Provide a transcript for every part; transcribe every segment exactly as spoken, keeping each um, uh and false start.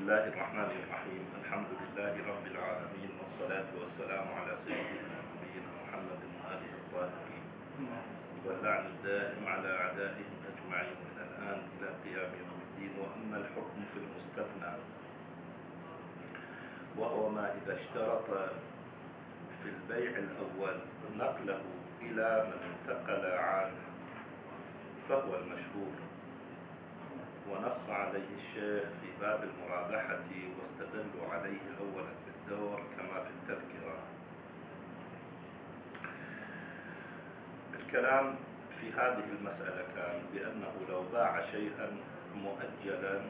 الله الرحمن الرحيم. الحمد لله رب العالمين، والصلاة والسلام على سيدنا نبينا محمد وآله الطاهرين، واللعن الدائم على أعدائهم أجمعين من الآن إلى قيام يوم الدين. وأما الحكم في المستثنى، وهو ما إذا اشترط في البيع الأول نقله إلى من انتقل عنه فهو المشهور، ونص عليه الشيخ في باب المرابحة، واستدلوا عليه أولا بالدور كما في التذكرة. الكلام في هذه المسألة كان بأنه لو باع شيئا مؤجلا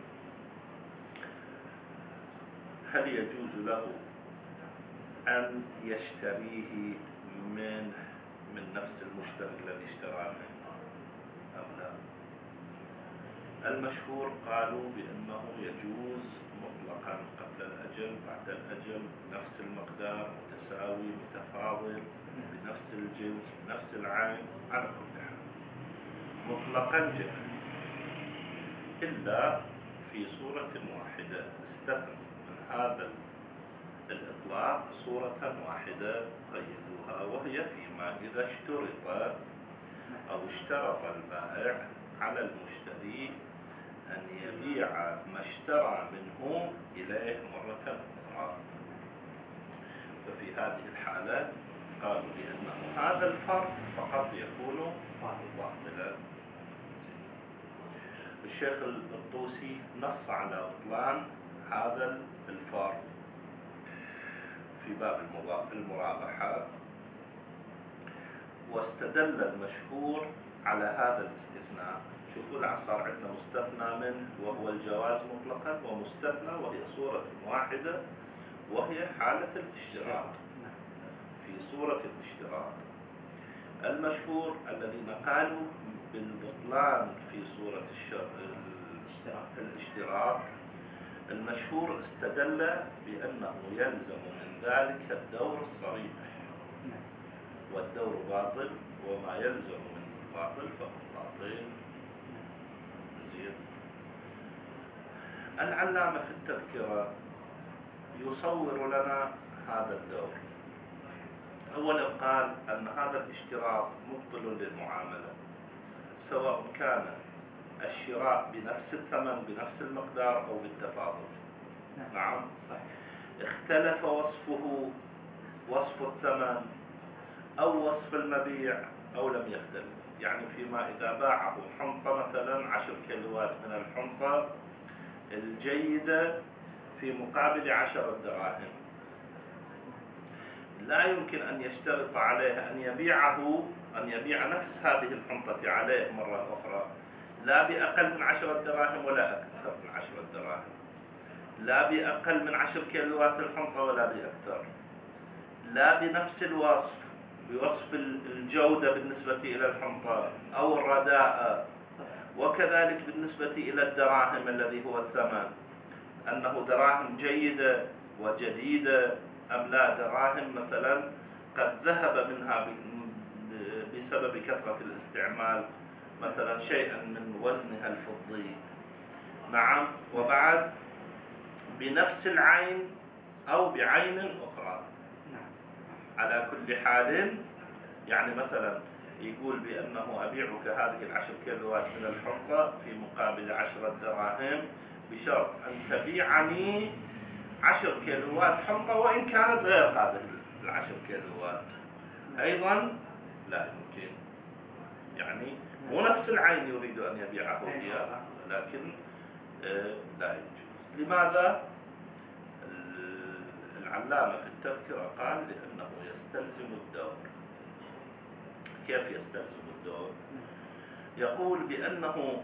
هل يجوز له أن يشتريه من من نفس المشتري الذي اشترى منه أم لا؟ المشهور قالوا بأنه يجوز مطلقا قبل الأجل، بعد الأجل، نفس المقدار، متساوي، متفاضل، بنفس الجنس، بنفس العين، على كل حال مطلقا جميعا، إلا في صورة واحدة استثنى من هذا الإطلاق صورة واحدة قيدوها، وهي فيما إذا اشترط أو اشترط البائع على المشتري أن يبيع ما اشترى منه إليه مرة أخرى. ففي هذه الحالة قالوا بأنه هذا الفرق فقط يكون باطلا. الشيخ الطوسي نص على بطلان هذا الفرق في باب المرابحة، واستدل المشهور على هذا الاستثناء. شوفوا الآن صار عندنا مستثنى منه وهو الجواز مطلقا، ومستثنى وهي صورة واحدة وهي حالة الاشتراك. في صورة الاشتراك المشهور الذين قالوا بالبطلان في صورة الاشتراك، المشهور استدل بأنه يلزم من ذلك الدور الصريح، والدور باطل، وما يلزم من باطل فهو باطل. زين. العلامة في التذكرة يصور لنا هذا الدور. أولا قال أن هذا الاشتراط مبطل للمعاملة، سواء كان الشراء بنفس الثمن بنفس المقدار أو بالتفاضل. نعم. اختلف وصفه، وصف الثمن أو وصف المبيع أو لم يختلف. يعني فيما إذا باعه حنطة مثلا عشر كيلوات من الحنطة الجيدة في مقابل عشرة دراهم، لا يمكن أن يشترط عليه أن يبيعه أن يبيع نفس هذه الحنطة عليه مرة أخرى لا بأقل من عشرة دراهم ولا أكثر من عشرة دراهم، لا بأقل من عشر كيلوات الحنطة ولا بأكثر، لا بنفس الوصف بوصف الجودة بالنسبة إلى الحنطة أو الرداءة، وكذلك بالنسبة إلى الدراهم الذي هو الثمن، أنه دراهم جيدة وجديدة أم لا دراهم مثلا قد ذهب منها بسبب كثرة الاستعمال مثلا شيئا من وزنها الفضي. نعم. وبعد بنفس العين أو بعين أخرى. على كل حال يعني مثلا يقول بأنه أبيعك هذه العشر كيلوات من الحنطة في مقابل عشرة دراهم بشرط أن تبيعني عشر كيلوات حنطة وإن كانت غير هذه العشر كيلوات. أيضا لا يمكن، يعني مو نفس العين يريد أن يبيعه إياه، لكن آه لا يجوز. لماذا؟ العلامة في التذكرة قال لأنه يستلزم الدور. كيف يستلزم الدور؟ يقول بأنه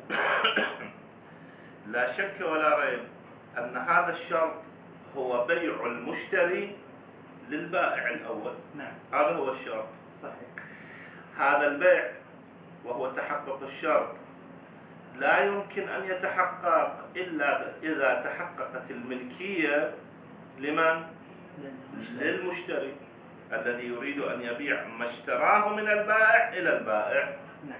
لا شك ولا ريب أن هذا الشرط هو بيع المشتري للبائع الأول. نعم. هذا هو الشرط. صحيح. هذا البيع وهو تحقق الشرط لا يمكن أن يتحقق إلا إذا تحققت الملكية لمن؟ للمشتري الذي يريد أن يبيع ما اشتراه من البائع إلى البائع. نعم.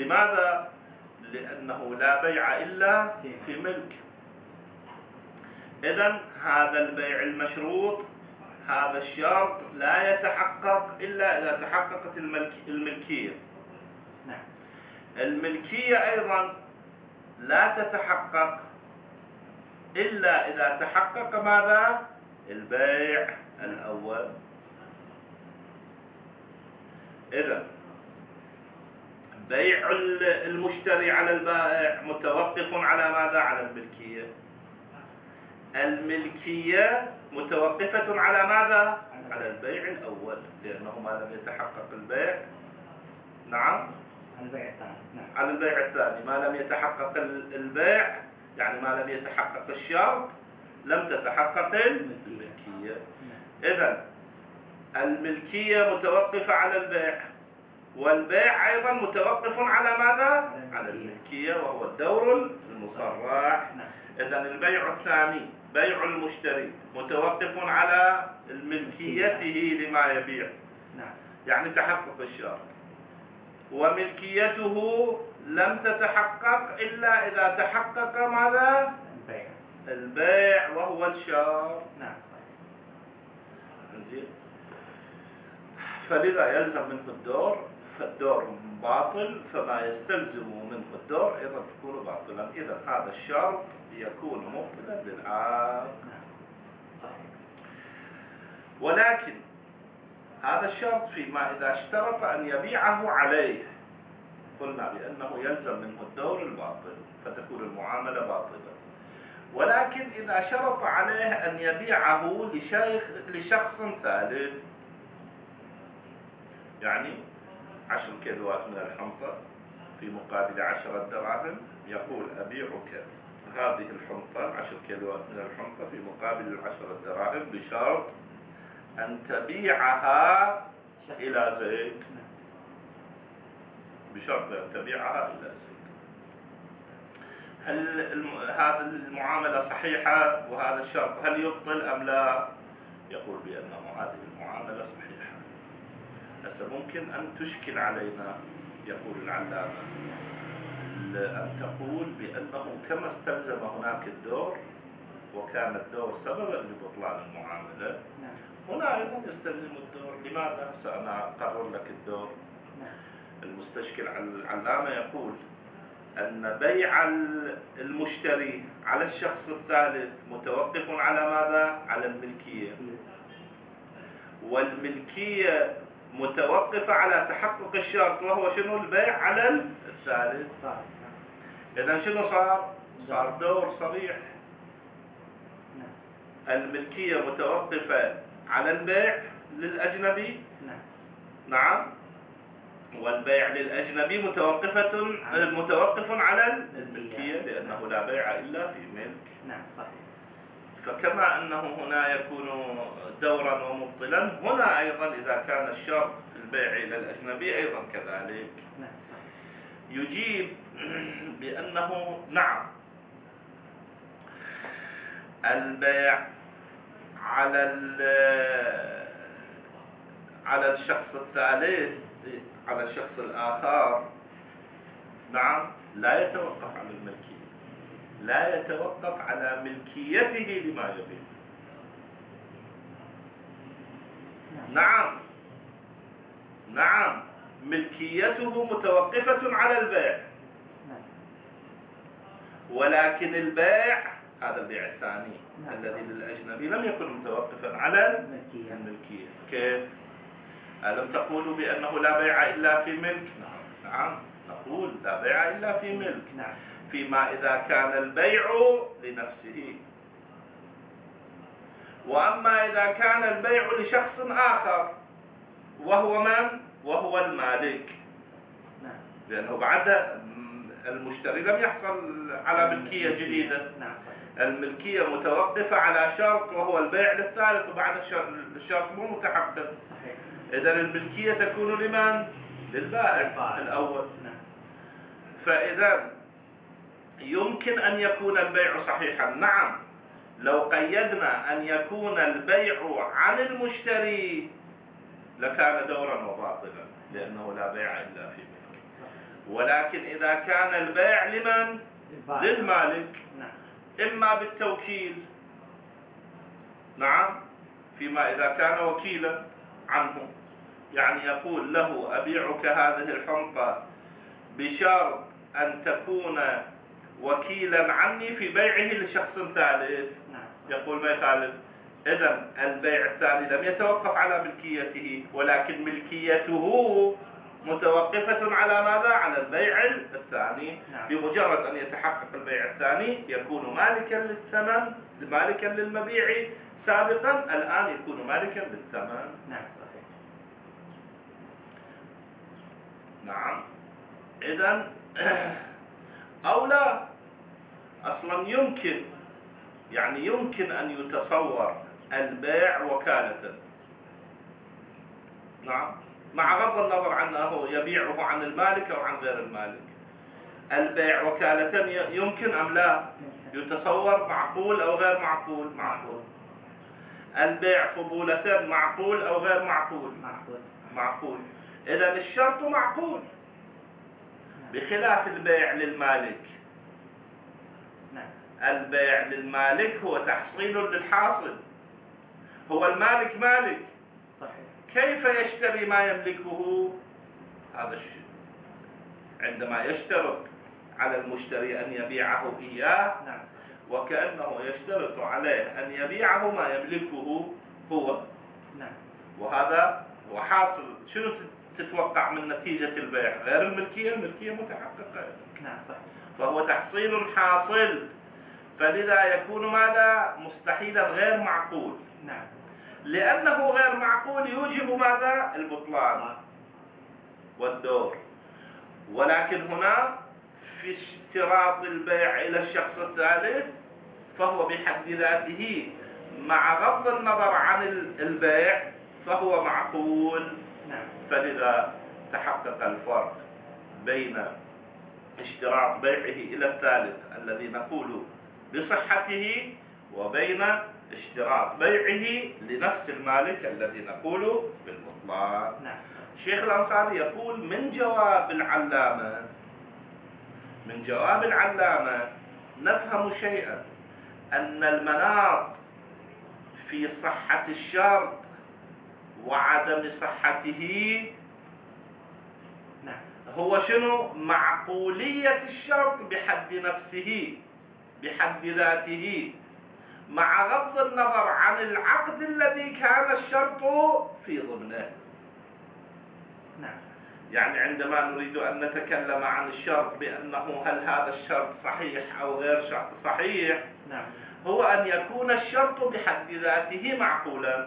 لماذا؟ لأنه لا بيع إلا في ملك. إذن هذا البيع المشروط هذا الشرط لا يتحقق إلا إذا تحققت الملك الملكية. نعم. الملكية أيضا لا تتحقق إلا إذا تحقق ماذا؟ البيع الأول. إذن بيع المشتري على البائع متوقف على ماذا؟ على الملكية. الملكية متوقفة على ماذا؟ على البيع الأول، لأنه ما لم يتحقق البيع. نعم، على البيع الثاني. نعم. على البيع الثاني ما لم يتحقق البيع، يعني ما لم يتحقق الشرط لم تتحقق الملكية. إذن الملكية متوقفة على البيع، والبيع أيضا متوقف على ماذا؟ على الملكية، وهو الدور المصرح. إذن البيع الثاني بيع المشتري متوقف على ملكيته لما يبيع، يعني تحقق الشرط، وملكيته لم تتحقق إلا إذا تحقق ماذا؟ البيع. البيع وهو الشرط. نعم. فلذا يلزم منه الدور، فالدور باطل، فما يستلزم منه الدور أيضا تكون باطلا. إذا هذا الشرط يكون مبطلا للعقد. ولكن هذا الشرط فيما إذا اشترط أن يبيعه عليه، قلنا بأنه يلزم منه الدور الباطل، فتكون المعاملة باطلة. ولكن إذا شرط عليه أن يبيعه لشيخ لشخص ثالث، يعني عشر كيلوات من الحنطة في مقابل عشرة دراهم، يقول أبيعك هذه الحنطة عشر كيلوات من الحنطة في مقابل العشرة دراهم بشرط أن تبيعها إلى زيد، بشرط أن تبيعها إلى زيد. هل هذه المعاملة صحيحة وهذا الشرط هل يبطل أم لا؟ يقول بأنه هذه المعاملة صحيحة. هسه ممكن أن تشكل علينا، يقول العلامة، أن تقول بأنه كما استلزم هناك الدور وكان الدور سببا لبطلان المعاملة، هنا أيضا يستلزم الدور. لماذا؟ سأنا أقرر لك الدور. المستشكل على العلامة يقول أن بيع المشتري على الشخص الثالث متوقف على ماذا؟ على الملكية، والملكية متوقفة على تحقق الشرط، وهو شنو؟ البيع على الثالث. إذن شنو صار؟ صار دور صريح. الملكية متوقفة على البيع للأجنبي، نعم، والبيع للأجنبي متوقفة متوقف على الملكية، لأنه لا بيع إلا في ملك. فكما أنه هنا يكون دورا ومبطلا، هنا أيضا إذا كان الشرط البيع إلى الأجنبي أيضا كذلك. يجيب بأنه نعم، البيع على على الشخص الثالث على الشخص الآخر، نعم، لا يتوقف على الملكية، لا يتوقف على ملكيته لما يبيع. نعم نعم ملكيته متوقفة على البيع، ولكن البيع هذا البيع الثاني الذي للأجنبي لم يكن متوقفا على الملكية. كيف؟ ألم تقولوا بأنه لا بيع إلا في ملك؟ نعم، نقول لا بيع إلا في ملك، فيما إذا كان البيع لنفسه. وأما إذا كان البيع لشخص آخر، وهو من؟ وهو المالك، لأنه بعد المشتري لم يحصل على ملكية جديدة، الملكية متوقفة على شرط وهو البيع للثالث، وبعد الشرط مو متحقق. إذن الملكية تكون لمن؟ للبائع الأول. فإذا يمكن أن يكون البيع صحيحا، نعم، لو قيدنا أن يكون البيع عن المشتري لكان دورا وباطلا، لأنه لا بيع إلا في ملك. ولكن إذا كان البيع لمن؟ للمالك، إما بالتوكيل نعم، فيما إذا كان وكيلا عنه، يعني يقول له أبيعك هذه الحنطة بشرط أن تكون وكيلا عني في بيعه لشخص ثالث، يقول ما يخالف. إذن البيع الثاني لم يتوقف على ملكيته، ولكن ملكيته متوقفة على ماذا؟ على البيع الثاني. بمجرد أن يتحقق البيع الثاني يكون مالكا للثمن، مالكا للمبيع سابقا، الآن يكون مالكا للثمن. نعم صحيح. نعم. إذن أو لا، أصلا يمكن، يعني يمكن أن يتصور البيع وكالة، نعم، مع غض النظر عن أنه يبيعه عن المالك أو عن غير المالك. البيع وكالة يمكن أم لا؟ يتصور معقول أو غير معقول؟ معقول. البيع فضولة معقول أو غير معقول؟ معقول. معقول. إذا الشرط معقول، بخلاف البيع للمالك. البيع للمالك هو تحصيل للحاصل، هو المالك مالك، كيف يشتري ما يملكه؟ هذا الشيء عندما يشترط على المشتري أن يبيعه إياه، وكأنه يشترط عليه أن يبيعه ما يملكه هو. وهذا هو حاصل. شنو تتوقع من نتيجة البيع؟ غير الملكية، الملكية متحققة، فهو تحصيل حاصل، فلذا يكون ماذا؟ مستحيلا غير معقول. نعم. لأنه غير معقول يوجب ماذا؟ البطلان والدور. ولكن هنا في اشتراط البيع إلى الشخص الثالث فهو بحد ذاته مع غض النظر عن البيع فهو معقول. نعم. فلذا تحقق الفرق بين اشتراط بيعه إلى الثالث الذي نقول بصحته، وبين اشتراط بيعه لنفس المالك الذي نقول بالبطلان. نعم. الشيخ الأنصاري يقول من جواب العلامة، من جواب العلامة نفهم شيئا، أن المناط في صحة الشرط وعدم صحته هو شنو؟ معقولية الشرط بحد نفسه، بحد ذاته، مع غض النظر عن العقد الذي كان الشرط في ضمنه. نعم. يعني عندما نريد أن نتكلم عن الشرط بأنه هل هذا الشرط صحيح أو غير صحيح، نعم، هو أن يكون الشرط بحد ذاته معقولا،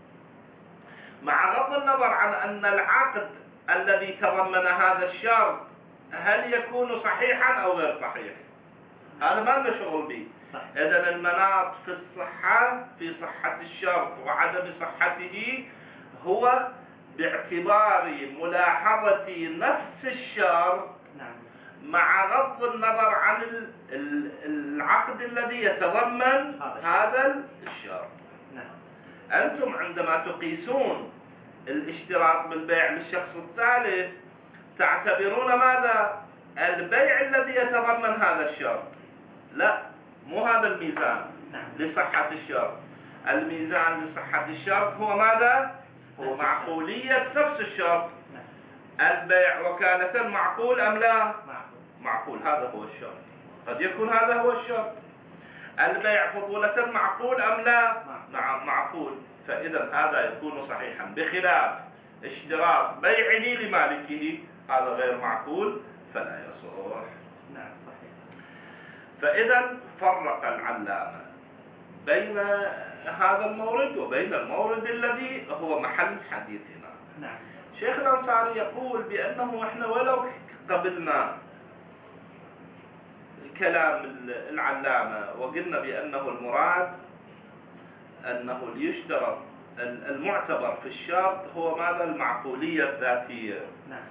مع غض النظر عن أن العقد الذي تضمن هذا الشرط هل يكون صحيحا أو غير صحيح، هذا ما لنا شغل به. إذن المناط في الصحة، في صحة الشرط وعدم صحته، هو باعتبار ملاحظة نفس الشرط مع غض النظر عن العقد الذي يتضمن هذا الشرط. أنتم عندما تقيسون الاشتراط بالبيع للشخص الثالث تعتبرون ماذا؟ البيع الذي يتضمن هذا الشرط. لا، مو هذا الميزان لصحة الشرط. الميزان لصحة الشرط هو ماذا؟ هو معقولية نفس الشرط. البيع وكالة معقول أم لا؟ معقول، هذا هو الشرط. قد يكون هذا هو الشرط. البيع فضولة معقول أم لا؟ نعم معقول. فإذا هذا يكون صحيحا، بخلاف اشتراط بيعه لمالكه، هذا غير معقول فلا يصح. نعم صحيح. فإذا فرق العلامة بين هذا المورد وبين المورد الذي هو محل حديثنا. نعم. شيخ الأنصاري يقول بأنه احنا ولو قبلنا كلام العلامة وقلنا بأنه المراد أنه ليشترط المعتبر في الشرط هو ماذا؟ المعقولية الذاتية. نعم.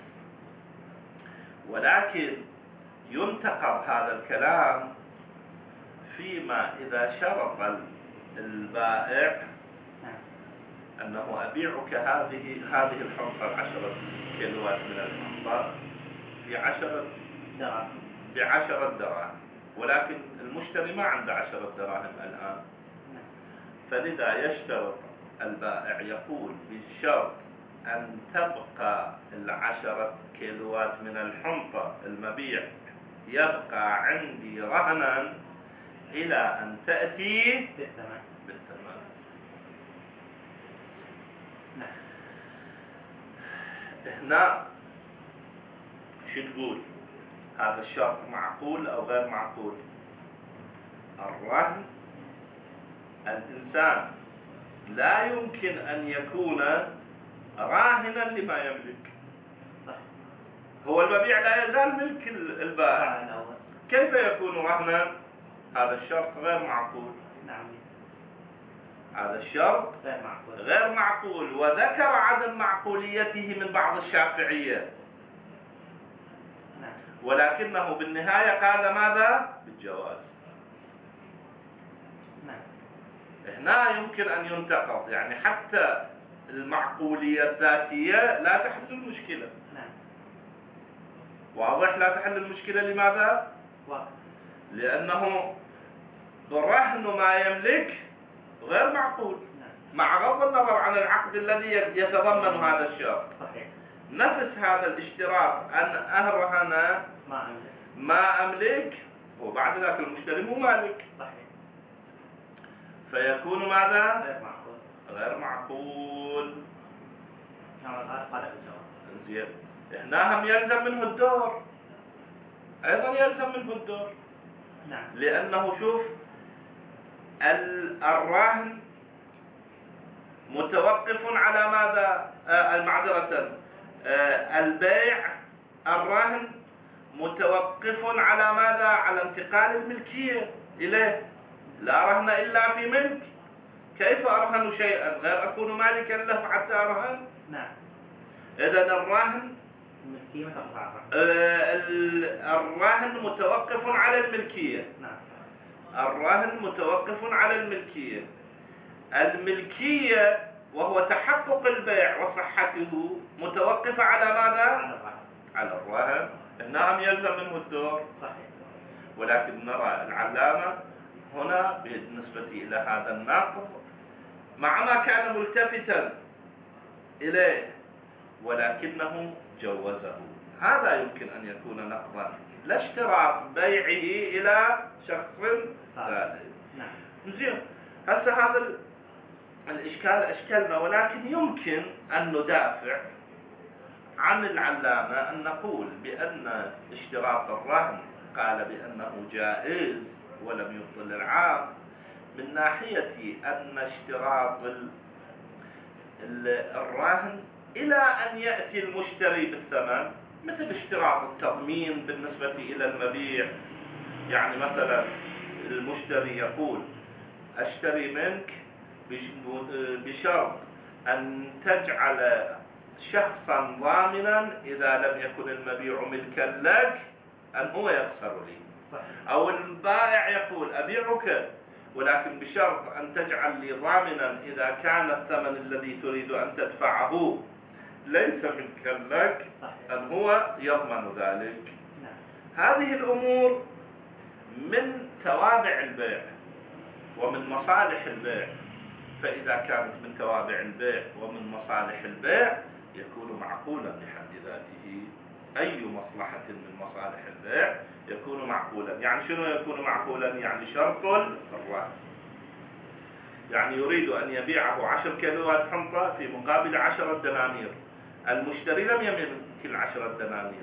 ولكن ينتقد هذا الكلام فيما إذا شرط البائع أنه أبيعك هذه هذه الحنطة عشرة كيلوات من الحنطة بعشرة دراهم بعشرة دراهم، ولكن المشتري ما عنده عشرة دراهم الآن، فلذا يشترط البائع يقول بشرط أن تبقى العشرة كيلوات من الحنطة المبيع يبقى عندي رهنا إلى أن تأتي بالثمن. بالثمن. نعم. هنا شو تقول؟ هذا الشرط معقول أو غير معقول؟ الرهن الإنسان لا يمكن أن يكون راهنا لما يملك. صح. هو المبيع لا يزال ملك البائع، كيف يكون رهنا؟ هذا الشرط غير معقول. نعم. هذا الشرط غير معقول. غير معقول، وذكر عدم معقوليته من بعض الشافعية. نعم. ولكنه بالنهاية قال ماذا؟ بالجواز. نعم. هنا يمكن أن ينتقض، يعني حتى المعقولية الذاتية لا تحل المشكلة. نعم. واضح؟ لا تحل المشكلة. لماذا؟ واضح. لأنه رهن ما يملك غير معقول. نعم. مع غض النظر عن العقد الذي يتضمن هذا الشرط. صحيح. نفس هذا الاشتراط أن أرهن ما أملك. ما أملك، وبعد ذلك المشتري مو مالك. صحيح. فيكون ماذا؟ غير معقول. غير معقول. نعم. هذا قال بالجواز. زين. هنا هم يلزم منه الدور، أيضا يلزم منه الدور. نعم. لأنه شوف الرهن متوقف على ماذا؟ آه المعذرة آه البيع الرهن متوقف على ماذا؟ على انتقال الملكية إليه. لا رهن إلا في ملك. كيف أرهن شيئا غير أكون مالكا له حتى أرهن؟ نعم. إذن الرهن الملكية متوقفة. آه الرهن متوقف على الملكية. نعم. الرهن متوقف على الملكية. الملكية وهو تحقق البيع وصحته متوقفة على ماذا؟ على الرهن. على الرهن. نعم يلزم منه الدور. صحيح. ولكن نرى العلامة هنا بالنسبة إلى هذا النقض مع ما كان ملتفتا إليه ولكنه جوزه. هذا يمكن أن يكون نقضا، لا اشتراط بيعه إلى شخص ثالث. نعم. زين. هسه هذا الإشكال أشكلنا، ولكن يمكن أن ندافع عن العلامة أن نقول بأن اشتراط الرهن قال بأنه جائز ولم يبطل العقد من ناحية أن اشتراط الرهن إلى أن يأتي المشتري بالثمن، مثل اشتراط التضمين بالنسبة إلى المبيع. يعني مثلا المشتري يقول أشتري منك بشرط أن تجعل شخصا ضامنا إذا لم يكن المبيع ملكا لك أن هو يخسر لي. أو البائع يقول أبيعك ولكن بشرط أن تجعل لي ضامنا إذا كان الثمن الذي تريد أن تدفعه ليس ملكا لك أن هو يضمن ذلك. هذه الأمور من توابع البيع ومن مصالح البيع. فإذا كانت من توابع البيع ومن مصالح البيع يكون معقولا بحد ذاته. أي مصلحة من مصالح البيع يكون معقولا. يعني شنو يكون معقولا؟ يعني شرط الرهن. يعني يريد أن يبيعه عشر كيلوات حنطة في مقابل عشرة دنانير. المشتري لم يملك العشرة دنانير،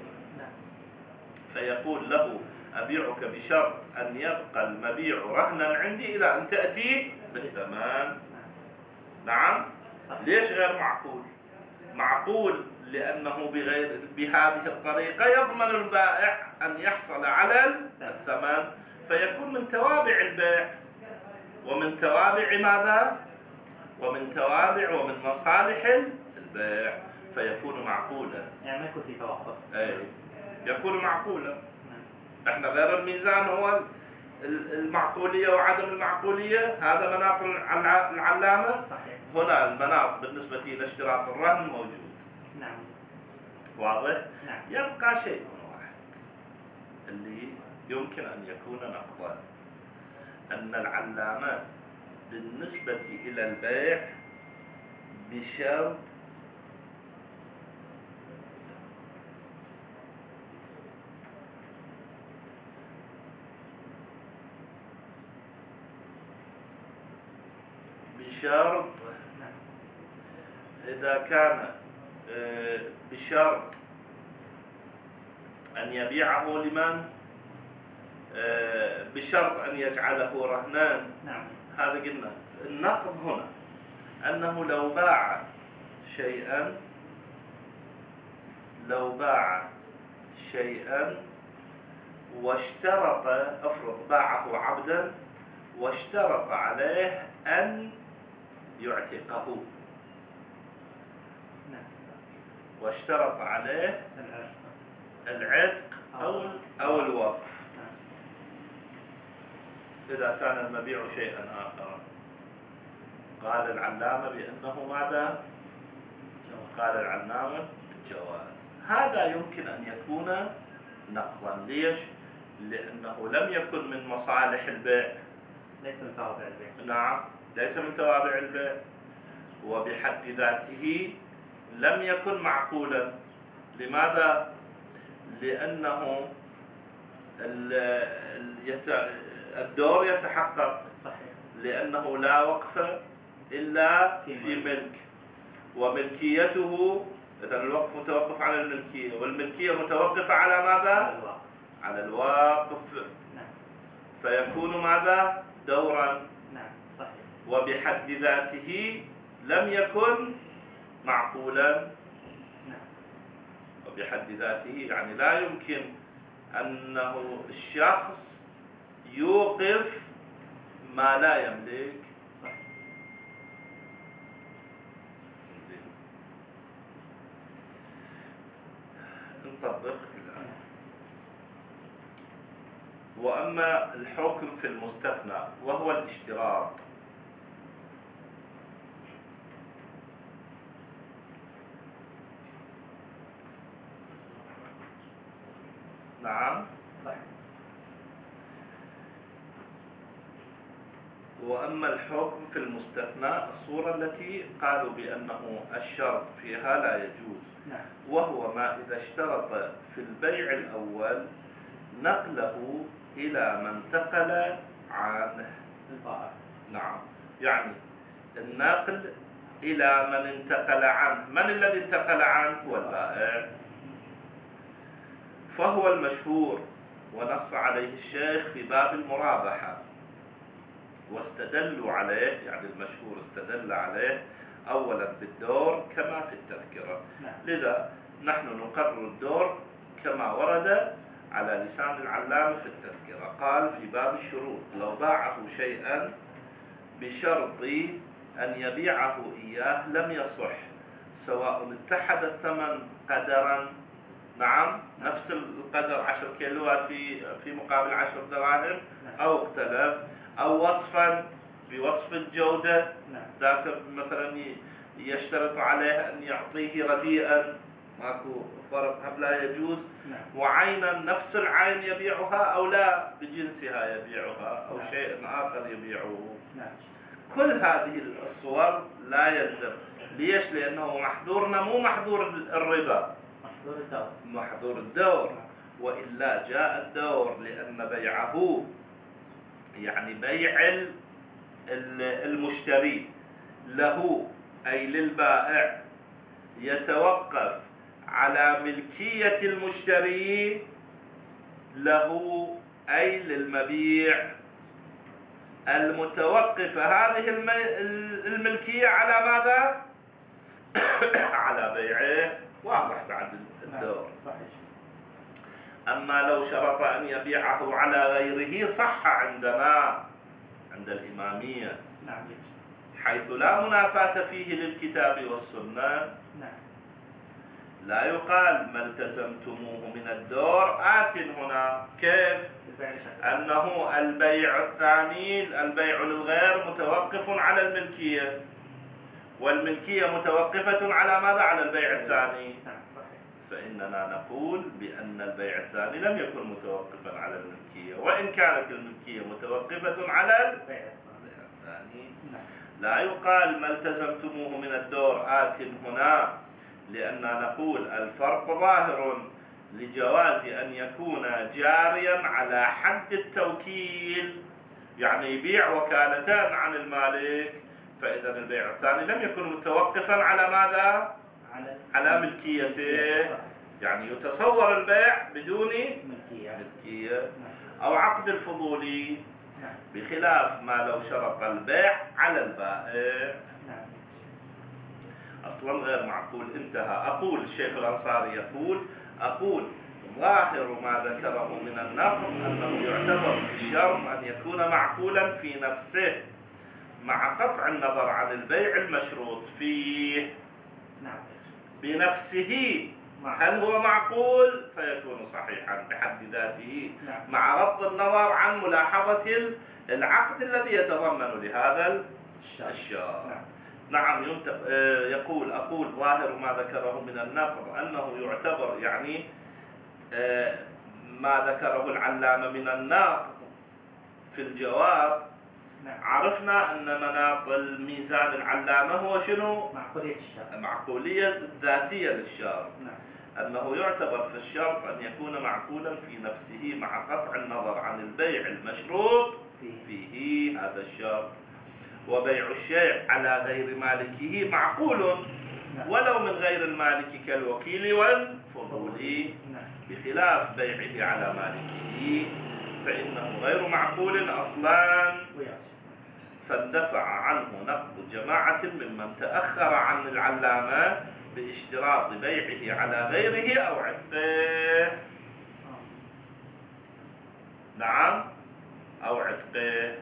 فيقول له أبيعك بشرط أن يبقى المبيع رهنا عندي إلى أن تأتي بالثمن. نعم. ليش غير معقول؟ معقول لأنه بغير بهذه الطريقة يضمن البائع أن يحصل على الثمن، فيكون من توابع البيع ومن توابع ماذا؟ ومن توابع ومن مصالح البيع، فيكون معقولا. يعني ما يكون في توقف. أي يكون معقولا. احنا غير الميزان هو المعقولية وعدم المعقولية، هذا مناط العلامة. صحيح. هنا المناط بالنسبة إلى اشتراط الرهن موجود. نعم. واضح؟ نعم. يبقى شيء واحد اللي يمكن أن يكون نقضا، أن العلامة بالنسبة إلى البيع بشرط بشرط إذا كان بشرط أن يبيعه لمن؟ بشرط أن يجعله رهنان. نعم. هذا قلنا النقض هنا أنه لو باع شيئا لو باع شيئا واشترط، افرض باعه عبدا واشترط عليه أن يعتقه، واشترط عليه العتق أو أو الوقف. إذا كان المبيع شيئا آخر، قال العلامة بأنه ماذا؟ قال العلامة الجواز. هذا يمكن أن يكون نقضا. ليش؟ لأنه لم يكن من مصالح البيع، ليس من توابع البيع. نعم، ليس من توابع البيع، وبحد ذاته لم يكن معقولا. لماذا؟ لأنه الدور يتحقق، لأنه لا وقف إلا في ملك، وملكيته إذا الوقف متوقف على الملكية، والملكية متوقفة على ماذا؟ على الواقف. فيكون ماذا؟ دورا. وبحد ذاته لم يكن معقولا. وبحد ذاته يعني لا يمكن أنه الشخص يوقف ما لا يملك. نطبق الآن. وأما الحكم في المستثنى وهو الاشتراط، نعم، وأما الحكم في المستثنى الصورة التي قالوا بأنه الشرط فيها لا يجوز، وهو ما إذا اشترط في البيع الأول نقله إلى من انتقل عنه. نعم، يعني النقل إلى من انتقل عنه. من الذي انتقل عنه؟ هو البائع. فهو المشهور ونص عليه الشيخ في باب المرابحة، واستدلوا عليه، يعني المشهور استدل عليه أولا بالدور كما في التذكرة. لذا نحن نقرر الدور كما ورد على لسان العلامة في التذكرة. قال في باب الشروط: لو باعه شيئا بشرط أن يبيعه إياه لم يصح، سواء اتحد الثمن قدرا، نعم، نفس القدر عشر كيلوات في في مقابل عشر دراهم، أو اختلف، أو وصفا بوصف الجودة، ذاك مثلا يشترط عليه أن يعطيه رديئا، ماكو فرق، هم لا يجوز. وعينا نفس العين يبيعها أو لا بجنسها يبيعها، أو شيء آخر يبيعه. كل هذه الصور لا يلزم. ليش؟ لأنه محظورنا مو محظور الربا، محظور الدور. محظور الدور. وإلا جاء الدور لأن بيعه يعني بيع المشتري له أي للبائع يتوقف على ملكية المشتري له أي للمبيع المتوقفة هذه الملكية على ماذا؟ على بيعه. واضح بعد الدور. أما لو شرط أن يبيعه على غيره صح عندنا عند الإمامية، حيث لا منافاة فيه للكتاب والسنة. لا يقال ما التزمتموه من الدور آت هنا. كيف؟ أنه البيع الثاني، البيع للغير، متوقف على الملكية، والملكية متوقفة على ماذا؟ على البيع الثاني. فإننا نقول بأن البيع الثاني لم يكن متوقفا على الملكية، وإن كانت الملكية متوقفة على البيع الثاني. الثاني. نعم. لا يقال ما التزمتموه من الدور آت هنا، لأننا نقول الفرق ظاهر لجواز أن يكون جاريا على حد التوكيل، يعني يبيع وكالتان عن المالك، فإذا البيع الثاني لم يكن متوقفا على ماذا؟ على على ملكيته، يعني يتصور البيع بدون ملكية. ملكية. أو عقد الفضولي، نعم. بخلاف ما لو شرط البيع على البائع. نعم. أصلا غير معقول. انتهى. أقول الشيخ الأنصاري يقول أقول ظاهر ما ذكره من النقض أنه يعتبر في الشرط أن يكون معقولا في نفسه مع قطع النظر عن البيع المشروط فيه. نعم. بنفسه هل هو معقول فيكون صحيحا بحد ذاته، نعم. مع غض النظر عن ملاحظة العقد الذي يتضمن لهذا الشرط. نعم. نعم. يقول أقول ظاهر ما ذكره من النقض أنه يعتبر، يعني ما ذكره العلامة من النقض في الجواب. نعم. عرفنا أن مناط الميزان العلامة هو شنو؟ معقولية الشرط. معقولية الذاتية للشرط. نعم. أنه يعتبر في الشرط أن يكون معقولا في نفسه مع قطع النظر عن البيع المشروط فيه هذا الشرط. وبيع الشيء على غير مالكه معقول ولو من غير المالك كالوكيل والفضولي، بخلاف بيعه على مالكه فإنه غير معقول أصلا، فاندفع عنه نقد جماعة ممن تأخر عن العلامة باشتراط بيعه على غيره أو عتقه. نعم، أو عتقه.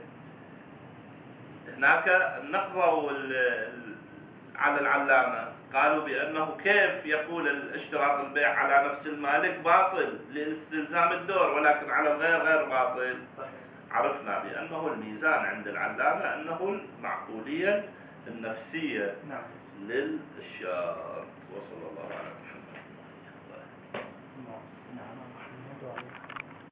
هناك نقضوا على العلامة، قالوا بأنه كيف يقول الاشتراط البيع على نفس المالك باطل لاستلزام الدور، ولكن على الغير غير باطل. عرفنا بأنه الميزان عند العلامة أنه المعقولية النفسية للشرط. وصلى الله على محمد.